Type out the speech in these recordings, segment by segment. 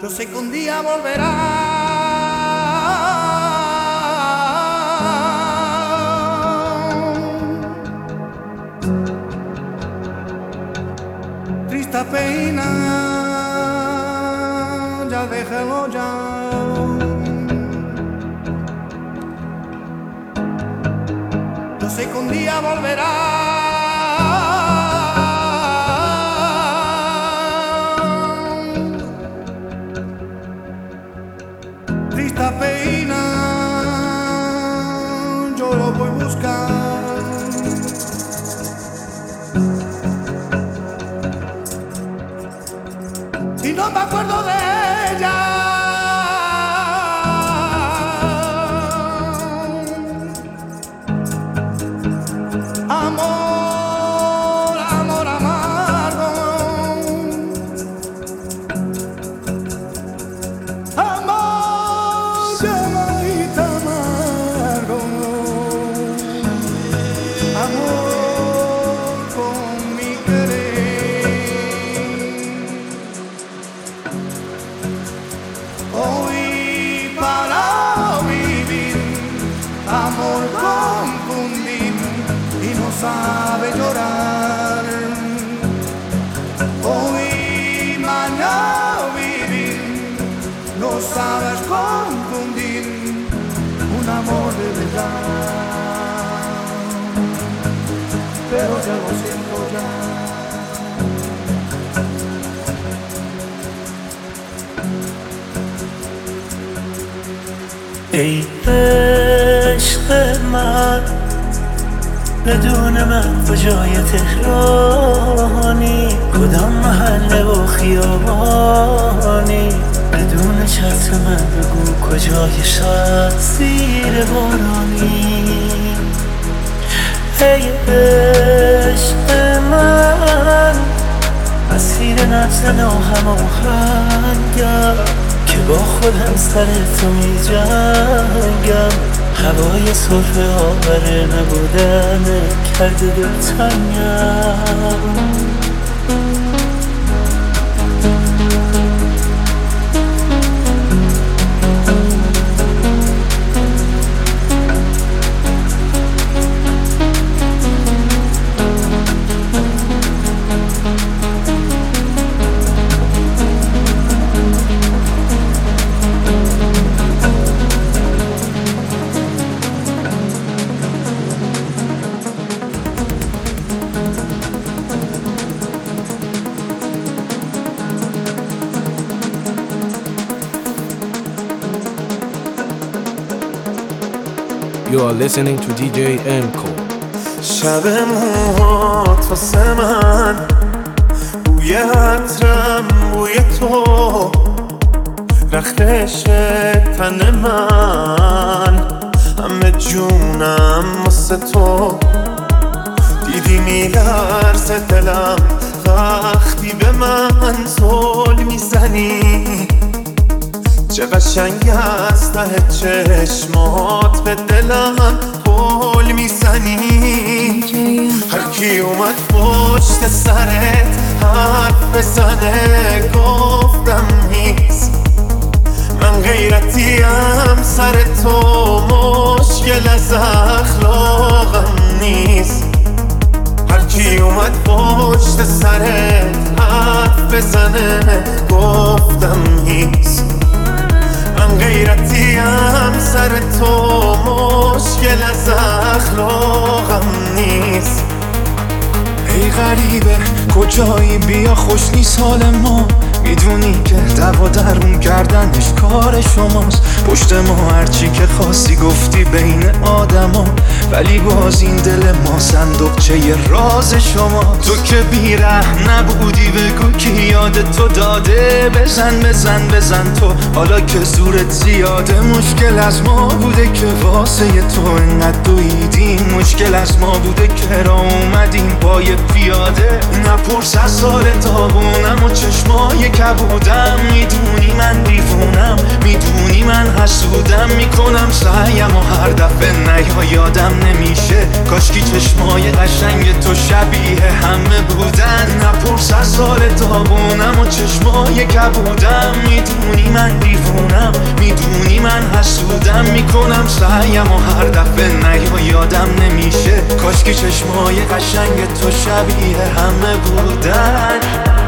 Yo sé que un día volverá. Triste pena, ya déjalo ya. Yo sé que un día volverá. Triste pena, yo lo voy a buscar. Y no me acuerdo de ella. Amor, amor amargo. Amor, llamadita amargo. Amor con mi querer. Hoy para vivir, amor confundido y no sabe llorar. Hoy mañana vivir, no sabes confundir un amor de verdad. Pero ya lo siento ya. ای عشق من بدون من کجای تهرانی، کدام محله و خیابانی، بدون چتر من بگو کجای شب زیر بارانی. ای عشق من اسیر نبض ناهماهنگم که با خودم سر تو می جنگم. هوای سرفه آوره نبودن کرده دلتنگم. You are listening to DJ M-Ko. شب موهات واسه من بوی عطرم بوی تو، رختش تن من همه جونم واسه تو. دیدی میلرزه دلم وقتی به من زل میزنی، چه قشنگ از ته چشمات به دلم پل میزنی. هر کی اومد پشت سرت حرف بزنه گفتم نیست، من غیرتیم سر تو مشکل از اخلاقم نیست. هر کی اومد پشت سرت حرف بزنه گفتم نیست، من غیرتیم سر تو مشکل از اخلاقم نیست. ای غریبه کجایی بیا خوش نیست حال ما، میدونی که دوا درون کردنش کار شماست. پشت ما هرچی که خواستی گفتی بین آدما، ولی باز این دل ما صندوقچه راز شما. تو که بی‌رحم نبودی بگو کی یاد تو داده، بزن بزن بزن تو حالا که زورت زیاده. مشکل از ما بوده که واسه تو انقدر دویدیم، مشکل از ما بوده که را اومدیم پای پیاده. نپرس از حال داغونم و چشمای چشمای کبودم. میدونی من دیوونم، میدونی من حسودم، میکنم سعیم و هر دفعه نیا یادم نمیشه. کاشکی چشمای قشنگ تو شبیه همه بودن. نپرس از سال داغونم و چشمای کبودم. میدونی من دیوونم، میدونی من حسودم، میکنم سعیم و هر دفعه نیا یادم نمیشه. کاشکی چشمای قشنگ تو شبیه همه بودن.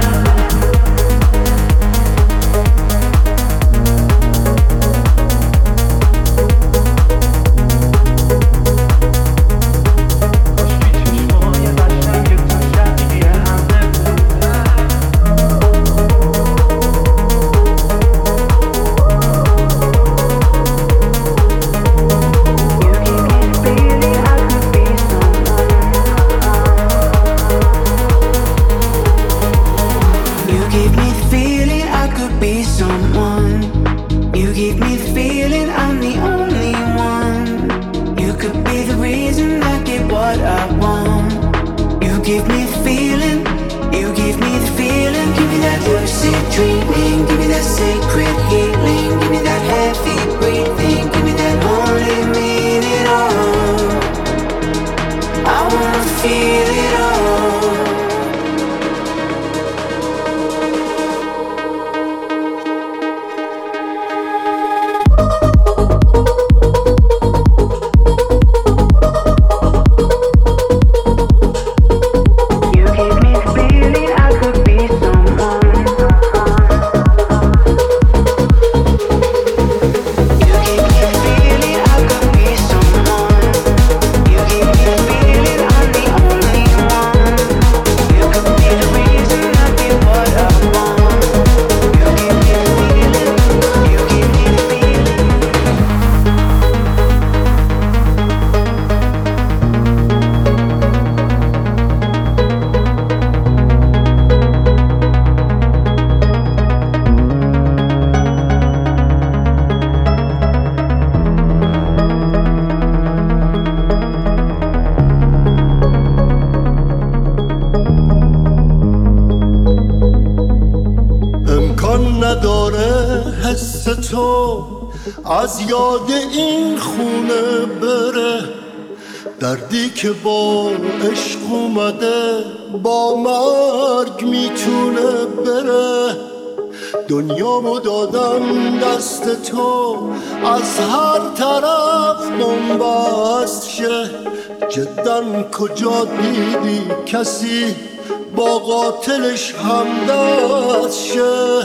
از یاد این خونه بره، دردی که با عشق اومده با مرگ میتونه بره. دنیامو دادم دست تو، از هر طرف بنبست شه. جدن کجا دیدی کسی با قاتلش همدست شه؟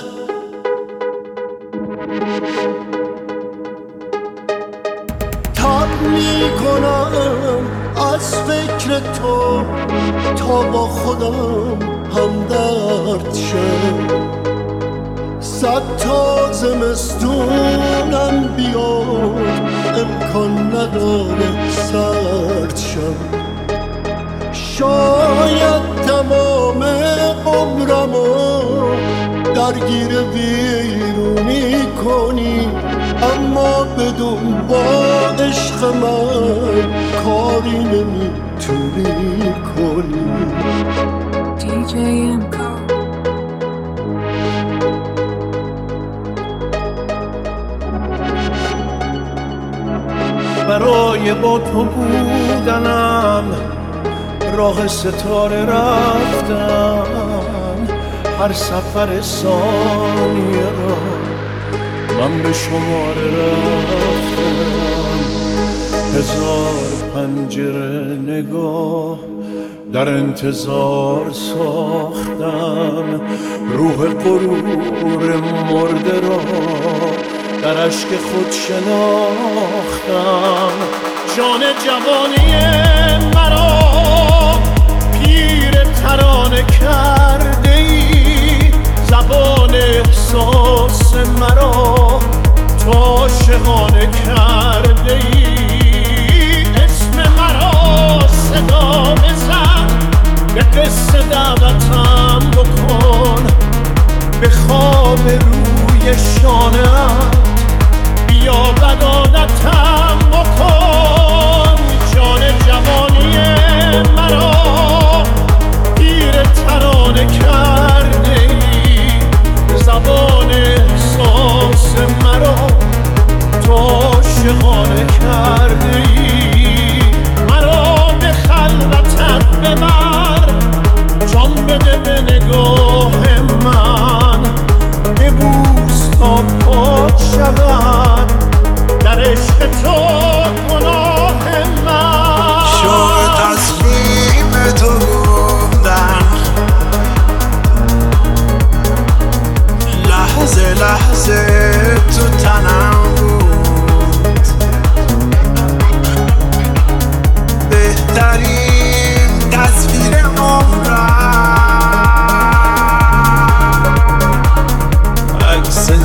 میکنم از فکر تو تا با خودم همدرد شه. 100 تا زمستونم بیاد امکان نداره سرد شم. شاید تمام عمرمو درگیر ویرونی کنی، اما بدون با عشق من کاری نمیتونی کنی. DJ MCO. برای با تو بودنم راه ستاره رفتم، هر سفر ثانیه را من به شماره رفتم. 1000 پنجره نگاه در انتظار ساختم، روح غرور مرده را در اشک خود شناختم. جان جوانی مرا پیر ترانه کرده ای، زبان احساس مرا تو عاشقانه کرده ای. اسم مرا صدا بزن، به قصه دعوتم بکن، به خواب روی شانه‌ات بیا بدادتم بکن. جان جوانی مرا پیر ترانه کرده ای،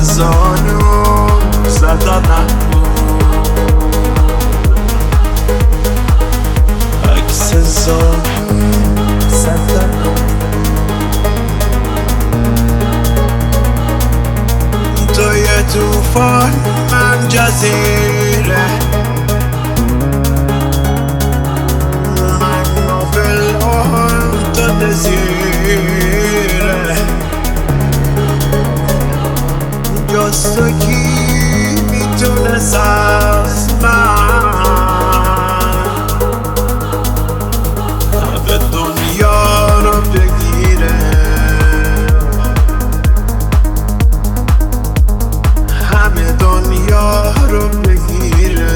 زانو زدنم عکس زانو زدنم تو یه توفان من جزیره من نوبل تو نزیره جز تو کی میتونست از من همه دنیا رو بگیره همه دنیا رو بگیره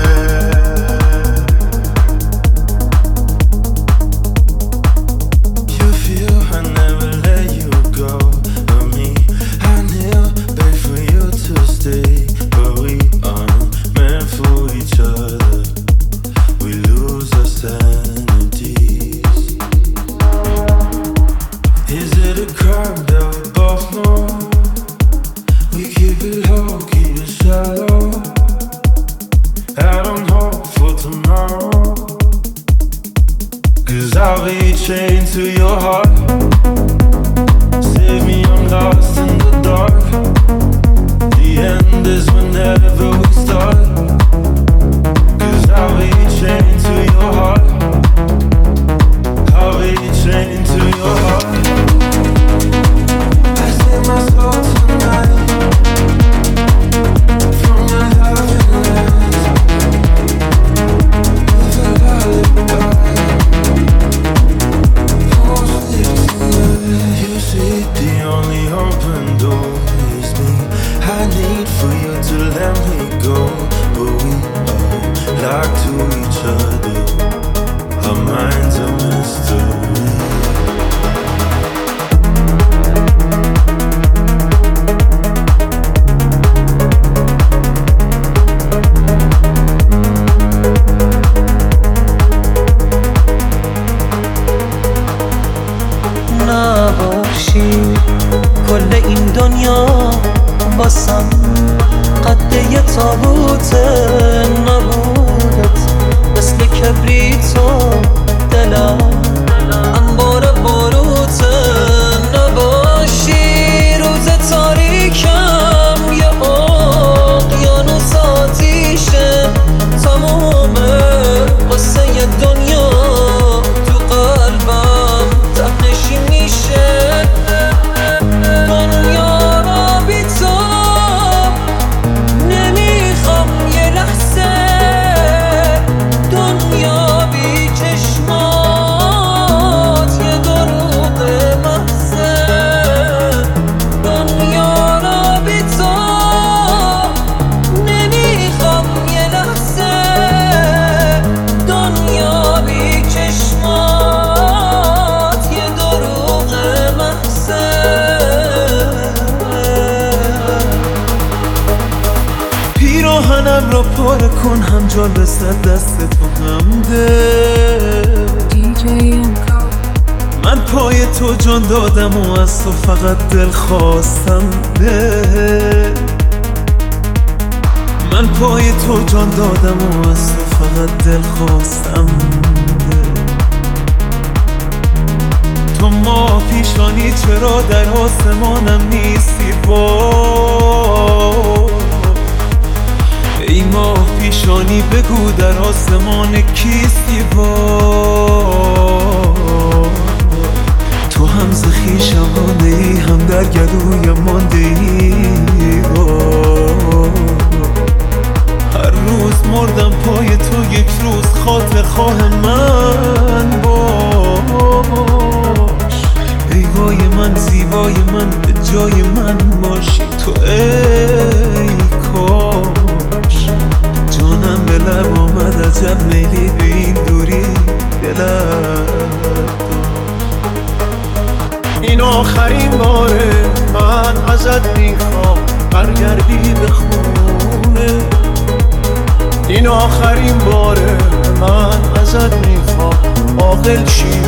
You feel I never let you go but me I kneel beg for you to stay but we aren't meant for each other we lose our sanities Is it a crime that we both know we keep it low, keep it shallow I don't hope for tomorrow Cause I'll be chained to your heart Save me, I'm lost in the dark The end is whenever we start Cause I'll be chained to your heart I'll be chained to your heart I save my soul tonight From the heaven lands With a lullaby You see, the only open door is me I need for you to let me go But we are locked to each other Our minds are mystery نباشی کل این دنیا باسم قد یه تابوت نبودت مثل کبریتو دلم انبار باروت نباشی روز تاریکم یه اقیانوس آتیشه تمومه قصه دنیا تو قلبم تپنشی میشه دنیا را بی تو نمیخوام یه لحظه دنیا بی چشمات یه دروغ محضه دنیا را بی تو نمیخوام یه لحظه دنیا بی چشمات یه دروغ محضه پیراهنم رو پاره کن هم جان رسد دست تو هم ده DJM Cole. من پای تو جان دادم و از تو فقط دل خواستم ده من پای تو جان دادم و از تو فقط دل خواستم ده تو ما پیشانی چرا در آسمانم نیستی با ای ماه پیشانی بگو در آسمان کیستی با تو هم ز خویشم مانده ای هم در گلویم مانده ای هر روز مردم پای تو یک روز خاطر خواه من باش ای وای من زیبای من به جای من باشی تو ای کاش جانم به لب آمد عجب میلی به این دوری دلم این آخرین باره من ازت میخوام برگردی به خونه این آخرین باره من ازت میخوام عاقل شی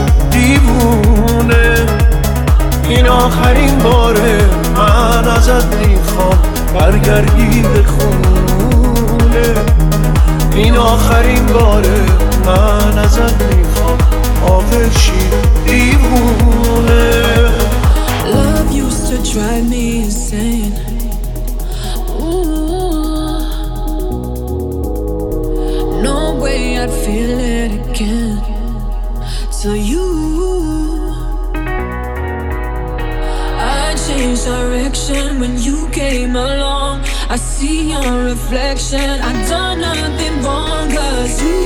دیوونه این آخرین باره من ازت میخوام برگردی به خونه. این آخرین باره من ازت میخوام آغشی دیوونه. Love used to drive me insane. Ooh. No way I'd feel it again. So you, I changed direction when you came along. I see your reflection. I done nothing wrong, 'cause you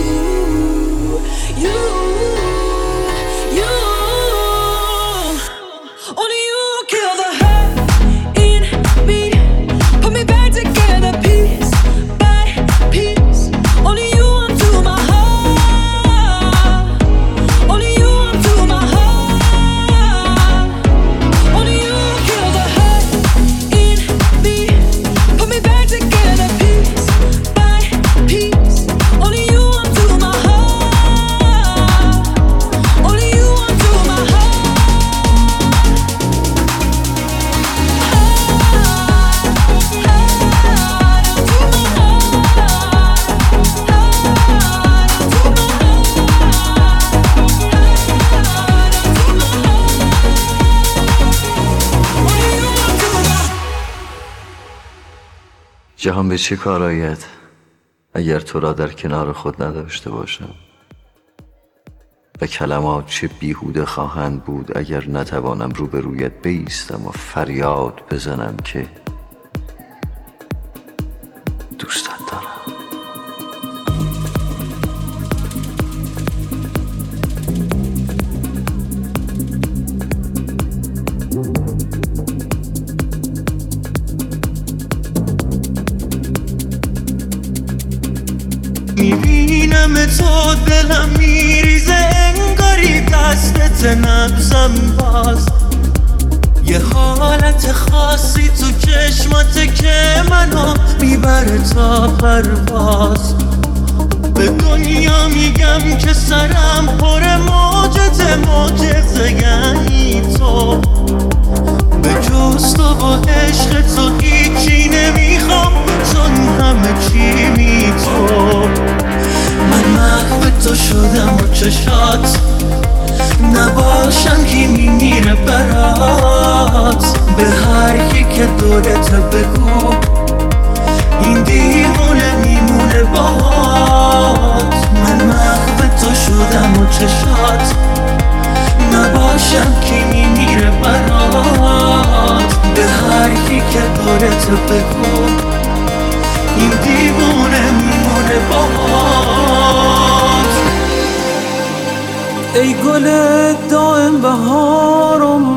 only you kill the hurt in me, put me back together piece by piece. Only you undo my heart. Only you undo my heart. Only you kill the hurt in me, put me back together piece by piece. Only you undo my heart. Only you undo my heart. جهان به چه کار آید اگر تو را در کنار خود نداشته باشم؟ و کلمات چه بیهوده خواهند بود اگر نتوانم روبرویت بایستم و فریاد بزنم که دوستت دارم. میبینم تو دلم میریزه انگاری دستت نبزم باز. یه حالت خاصی تو چشمات که منو میبره تا پرواز. به دنیا میگم که سرم پر معجزه یعنی تو. به جز تو و عشق تو هیچی نمیخوام، چون همه چی می تو. من محو تو شدم و چشات نباشم کی میمیره برات. به هر کی که دورت بگو این دیوونه میمونه باهات. من محو تو شدم و چشات نباشم کی میمیره برات. به هر کی که دورت بگو این دیوونه میمونه باهات. ای گل دائم بهارم،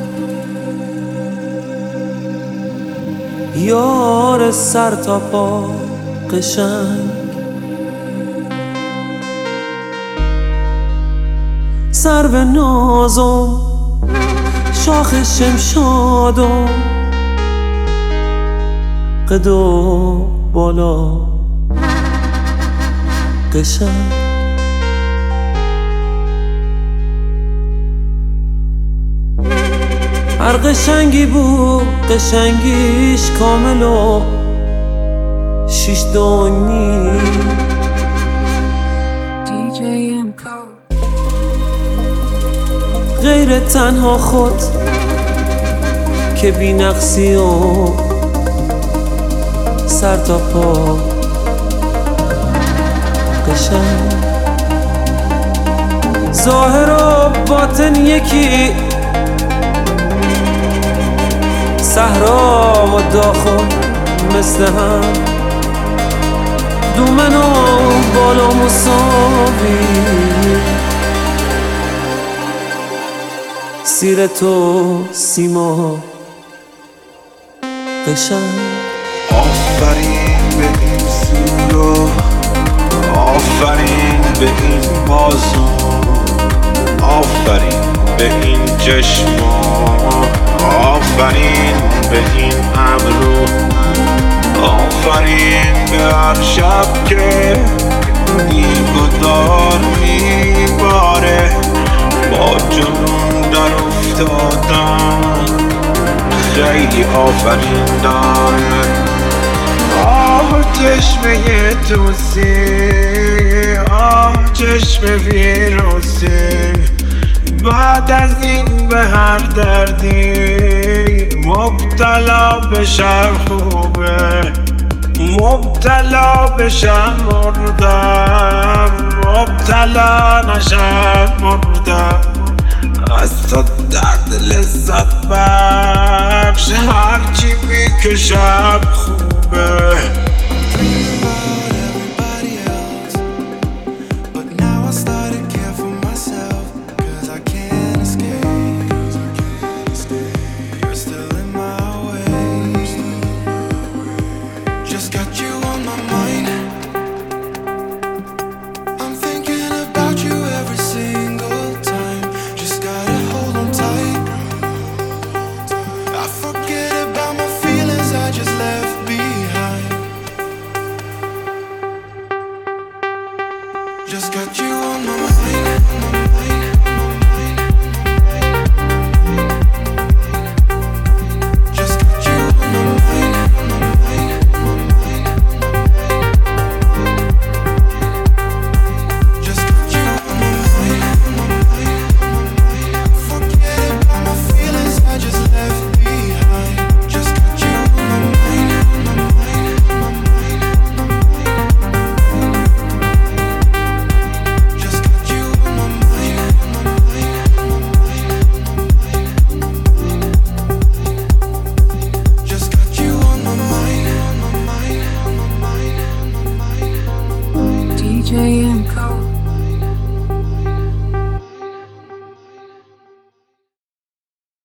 یار سر تا پا قشنگ، سرو نازم، شاخ شمشادم، قد و بالا قشنگ. هر قشنگی بود قشنگیش کامل و شیش دونی. DJ Emco. غیر تنها خود که بی نقصی و سر تا پا قشنگ. ظاهر و باطن یکی، صحرا و داخل مثل هم، دومن و بالا مساوی. سیر تو سیما قشنگ. آفرین به این سورا، آفرین به این بازو، آفرین به این چشما، آفرین به این ابرو، آفرین به هر شب که دیگدار میباره. با جنون در افتادن خیلی آفرین داره. چشمه توسی چشم ویروسی بعد از این به هر دردی مبتلا بشم خوبه مبتلا بشم مردم مبتلا نشم مردم از تو درد لذت بخش هرچی میکشم خوبه